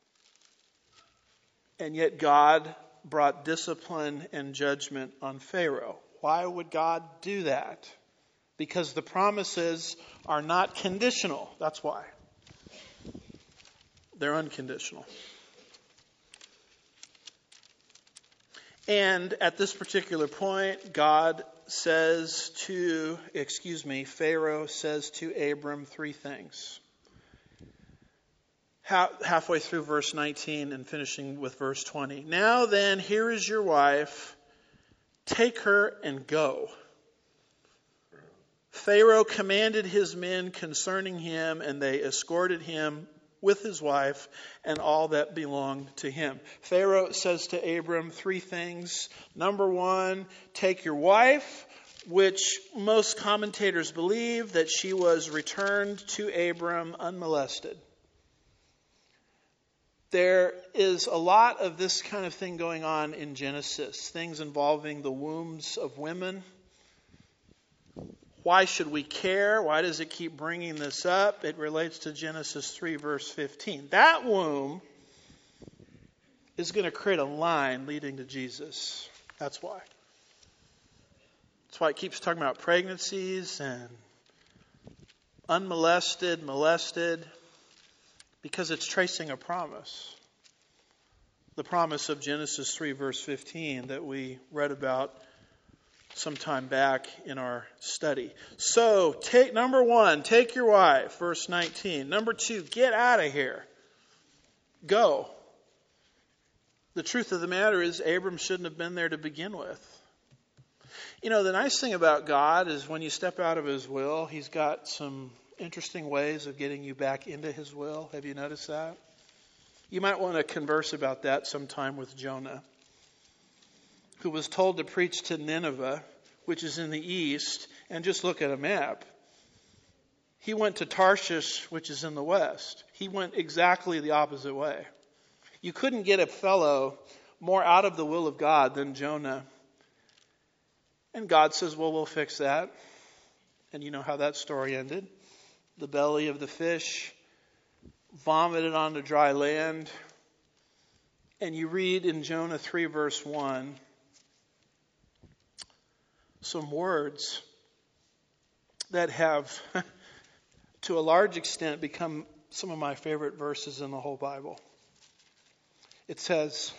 And yet God brought discipline and judgment on Pharaoh. Why would God do that? Because the promises are not conditional. That's why. They're unconditional. And at this particular point, God says to, excuse me, Pharaoh says to Abram three things. Halfway through verse nineteen and finishing with verse twenty. Now then, here is your wife. Take her and go. Pharaoh commanded his men concerning him, and they escorted him with his wife and all that belonged to him. Pharaoh says to Abram three things. Number one, take your wife, which most commentators believe that she was returned to Abram unmolested. There is a lot of this kind of thing going on in Genesis, things involving the wombs of women. Why should we care? Why does it keep bringing this up? It relates to Genesis three, verse fifteen. That womb is going to create a line leading to Jesus. That's why. That's why it keeps talking about pregnancies and unmolested, molested, because it's tracing a promise. The promise of Genesis three, verse fifteen that we read about some time back in our study. So, take number one, take your wife, verse nineteen. Number two, get out of here. Go. The truth of the matter is, Abram shouldn't have been there to begin with. You know, the nice thing about God is when you step out of His will, He's got some interesting ways of getting you back into His will. Have you noticed that? You might want to converse about that sometime with Jonah, who was told to preach to Nineveh, which is in the east, and just look at a map. He went to Tarshish, which is in the west. He went exactly the opposite way. You couldn't get a fellow more out of the will of God than Jonah. And God says, well, we'll fix that. And you know how that story ended. The belly of the fish vomited onto dry land. And you read in Jonah three, verse one, some words that have, to a large extent, become some of my favorite verses in the whole Bible. It says,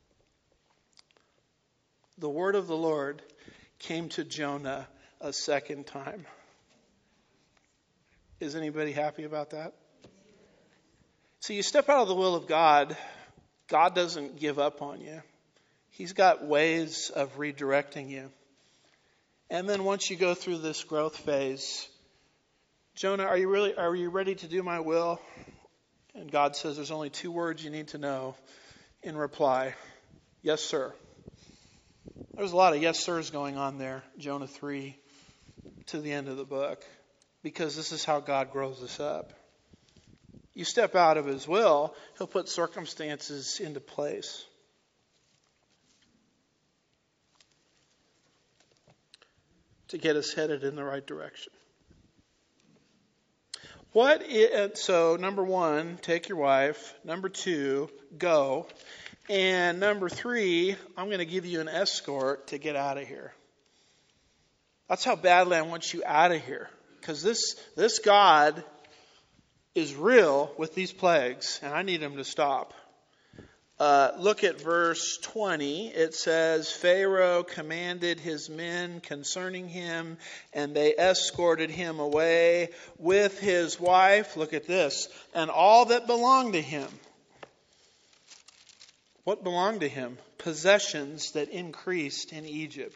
the word of the Lord came to Jonah a second time. Is anybody happy about that? So you step out of the will of God, God doesn't give up on you. He's got ways of redirecting you. And then once you go through this growth phase, Jonah, are you really, are you ready to do my will? And God says there's only two words you need to know in reply. Yes, sir. There's a lot of yes, sirs going on there, Jonah three to the end of the book, because this is how God grows us up. You step out of His will, He'll put circumstances into place. To get us headed in the right direction. What is, so number one, take your wife. Number two, go. And number three, I'm going to give you an escort to get out of here. That's how badly I want you out of here. Because this, this God is real with these plagues, and I need Him to stop. Uh, look at verse twenty. It says, Pharaoh commanded his men concerning him, and they escorted him away with his wife. Look at this. And all that belonged to him. What belonged to him? Possessions that increased in Egypt.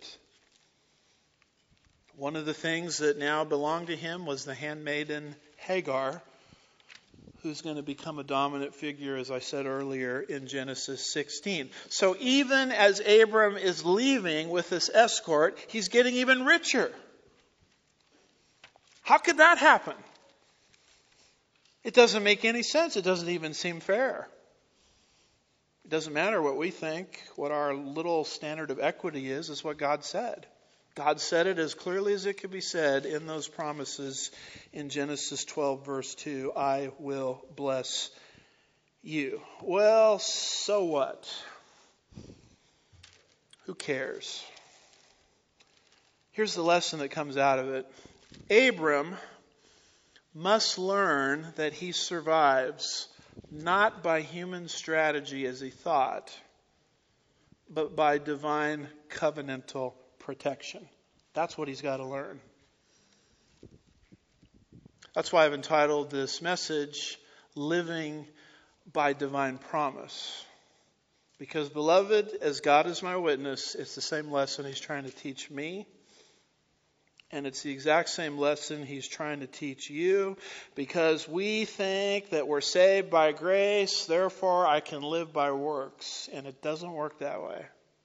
One of the things that now belonged to him was the handmaiden Hagar, who's going to become a dominant figure, as I said earlier, in Genesis sixteen. So even as Abram is leaving with this escort, he's getting even richer. How could that happen? It doesn't make any sense. It doesn't even seem fair. It doesn't matter what we think. What our little standard of equity is, is what God said. God said it as clearly as it could be said in those promises in Genesis twelve, verse two, I will bless you. Well, so what? Who cares? Here's the lesson that comes out of it. Abram must learn that he survives not by human strategy as he thought, but by divine covenantal protection. That's what he's got to learn. That's why I've entitled this message, Living by Divine Promise. Because, beloved, as God is my witness, it's the same lesson He's trying to teach me. And it's the exact same lesson He's trying to teach you. Because we think that we're saved by grace, therefore I can live by works. And it doesn't work that way.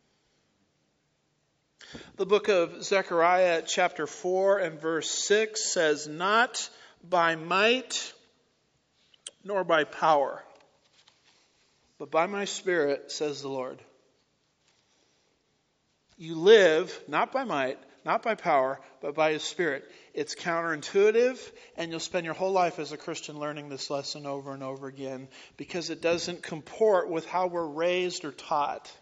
The book of Zechariah chapter four and verse six says, not by might nor by power, but by my Spirit, says the Lord. You live not by might, not by power, but by His Spirit. It's counterintuitive, and you'll spend your whole life as a Christian learning this lesson over and over again because it doesn't comport with how we're raised or taught.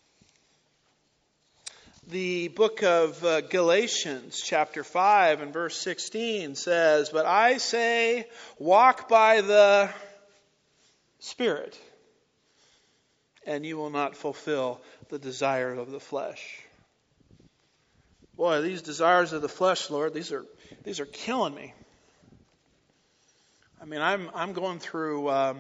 The book of uh, Galatians, chapter five and verse sixteen says, "But I say, walk by the Spirit, and you will not fulfill the desire of the flesh." Boy, these desires of the flesh, Lord, these are these are killing me. I mean, I'm I'm going through, um,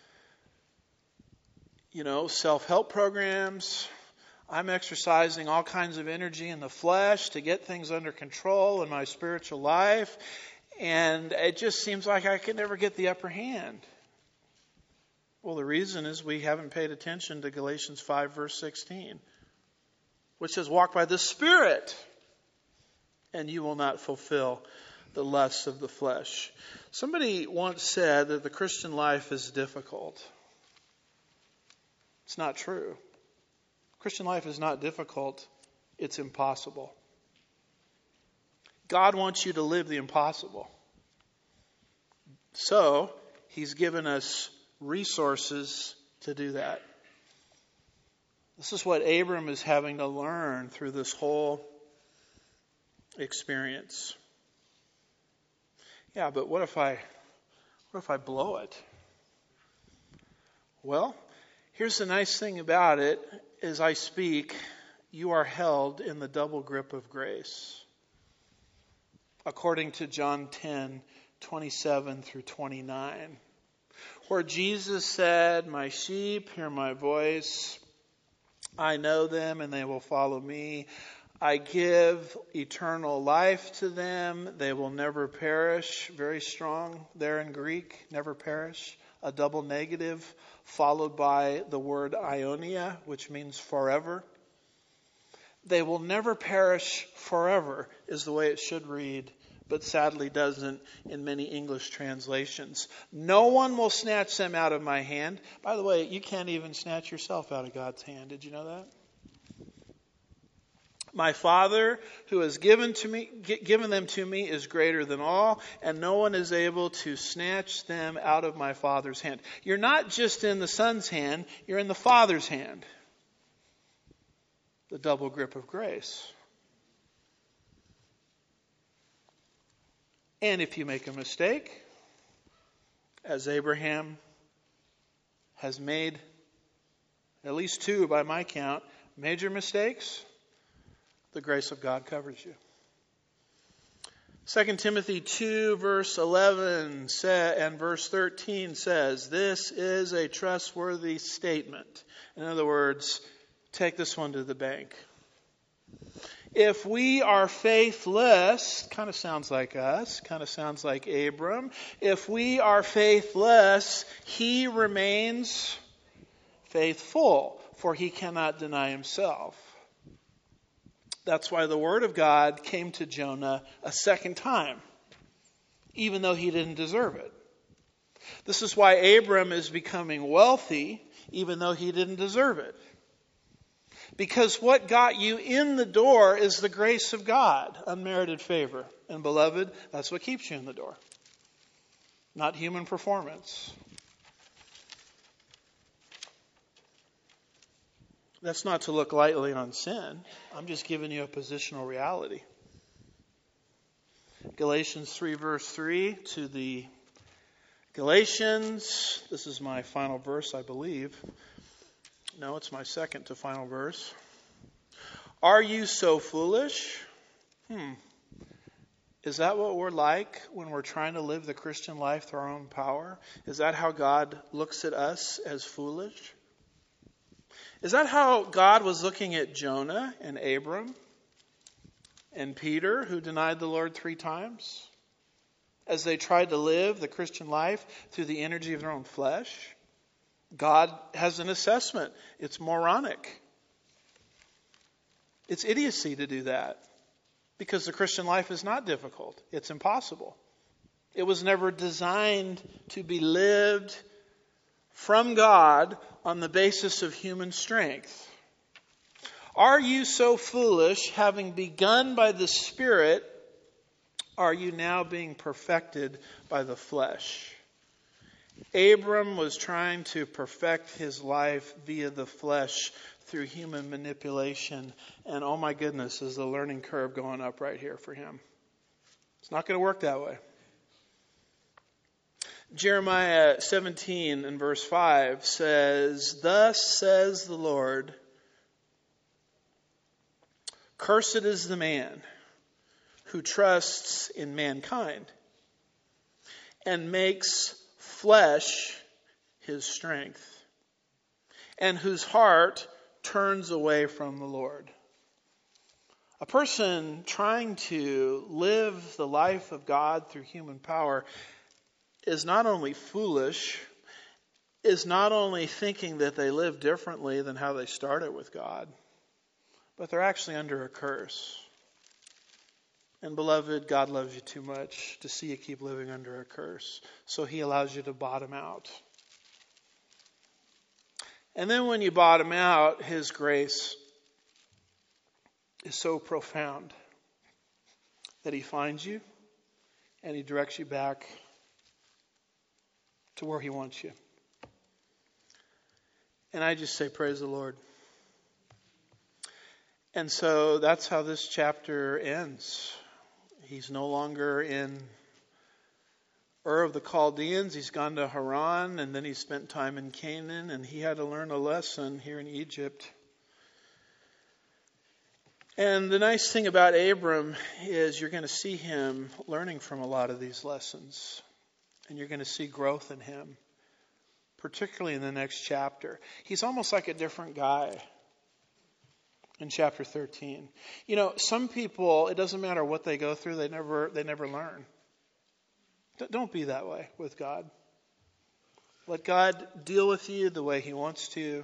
you know, self-help programs. I'm exercising all kinds of energy in the flesh to get things under control in my spiritual life. And it just seems like I can never get the upper hand. Well, the reason is we haven't paid attention to Galatians five, verse sixteen, which says, walk by the Spirit, and you will not fulfill the lusts of the flesh. Somebody once said that the Christian life is difficult. It's not true. Christian life is not difficult. It's impossible. God wants you to live the impossible. So, He's given us resources to do that. This is what Abram is having to learn through this whole experience. Yeah, but what if I, what if I blow it? Well, here's the nice thing about it. As I speak, you are held in the double grip of grace. According to John ten, twenty-seven through twenty-nine. Where Jesus said, "My sheep hear my voice. I know them and they will follow me. I give eternal life to them. They will never perish." Very strong there in Greek, never perish. A double negative followed by the word ionia, which means forever. They will never perish forever is the way it should read, but sadly doesn't in many English translations. No one will snatch them out of my hand. By the way, you can't even snatch yourself out of God's hand. Did you know that? My Father who has given to me, given them to me is greater than all, and no one is able to snatch them out of my Father's hand. You're not just in the Son's hand, you're in the Father's hand. The double grip of grace. And if you make a mistake, as Abraham has made at least two by my count, major mistakes, the grace of God covers you. Second Timothy two, verse eleven and verse thirteen says, this is a trustworthy statement. In other words, take this one to the bank. If we are faithless, kind of sounds like us, kind of sounds like Abram. If we are faithless, he remains faithful, for he cannot deny himself. That's why the word of God came to Jonah a second time, even though he didn't deserve it. This is why Abram is becoming wealthy, even though he didn't deserve it. Because what got you in the door is the grace of God, unmerited favor. And beloved, that's what keeps you in the door, not human performance. That's not to look lightly on sin. I'm just giving you a positional reality. Galatians three, verse three, to the Galatians. This is my final verse, I believe. No, it's my second to final verse. Are you so foolish? Hmm. Is that what we're like when we're trying to live the Christian life through our own power? Is that how God looks at us, as foolish? Is that how God was looking at Jonah and Abram and Peter, who denied the Lord three times, as they tried to live the Christian life through the energy of their own flesh? God has an assessment. It's moronic. It's idiocy to do that, because the Christian life is not difficult. It's impossible. It was never designed to be lived from God on the basis of human strength. Are you so foolish, having begun by the Spirit, are you now being perfected by the flesh? Abram was trying to perfect his life via the flesh through human manipulation. And oh my goodness, is the learning curve going up right here for him. It's not going to work that way. Jeremiah seventeen and verse five says, "Thus says the Lord, cursed is the man who trusts in mankind and makes flesh his strength, and whose heart turns away from the Lord." A person trying to live the life of God through human power is not only foolish, is not only thinking that they live differently than how they started with God, but they're actually under a curse. And beloved, God loves you too much to see you keep living under a curse. So he allows you to bottom out. And then when you bottom out, his grace is so profound that he finds you and he directs you back to where he wants you. And I just say, praise the Lord. And so that's how this chapter ends. He's no longer in Ur of the Chaldeans. He's gone to Haran, and then he spent time in Canaan, and he had to learn a lesson here in Egypt. And the nice thing about Abram is you're going to see him learning from a lot of these lessons. And you're going to see growth in him, particularly in the next chapter. He's almost like a different guy in chapter thirteen. You know, some people, it doesn't matter what they go through, they never they never learn. Don't be that way with God. Let God deal with you the way he wants to.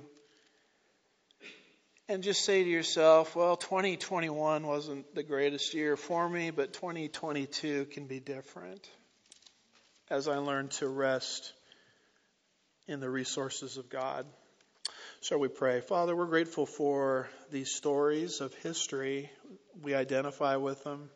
And just say to yourself, well, twenty twenty-one wasn't the greatest year for me, but twenty twenty-two can be different as I learn to rest in the resources of God. So we pray. Father, we're grateful for these stories of history. We identify with them.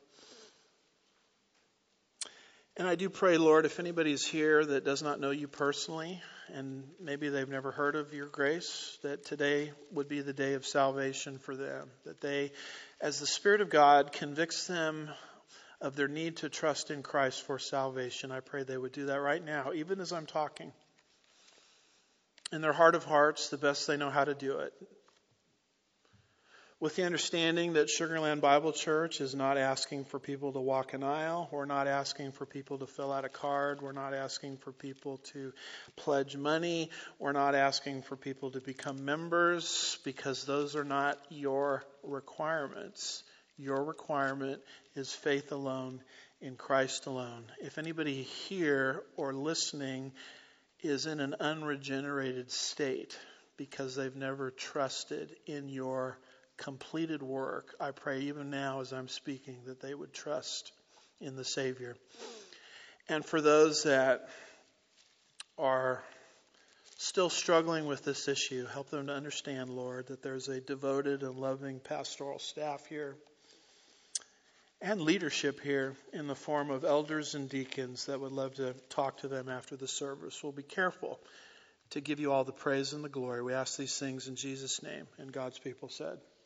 And I do pray, Lord, if anybody's here that does not know you personally, and maybe they've never heard of your grace, that today would be the day of salvation for them. That they, as the Spirit of God convicts them of their need to trust in Christ for salvation, I pray they would do that right now, even as I'm talking. In their heart of hearts, the best they know how to do it. With the understanding that Sugarland Bible Church is not asking for people to walk an aisle. We're not asking for people to fill out a card. We're not asking for people to pledge money. We're not asking for people to become members, because those are not your requirements. Your requirement is faith alone in Christ alone. If anybody here or listening is in an unregenerated state because they've never trusted in your completed work, I pray even now as I'm speaking that they would trust in the Savior. And for those that are still struggling with this issue, help them to understand, Lord, that there's a devoted and loving pastoral staff here and leadership here in the form of elders and deacons that would love to talk to them after the service. We'll be careful to give you all the praise and the glory. We ask these things in Jesus' name. And God's people said,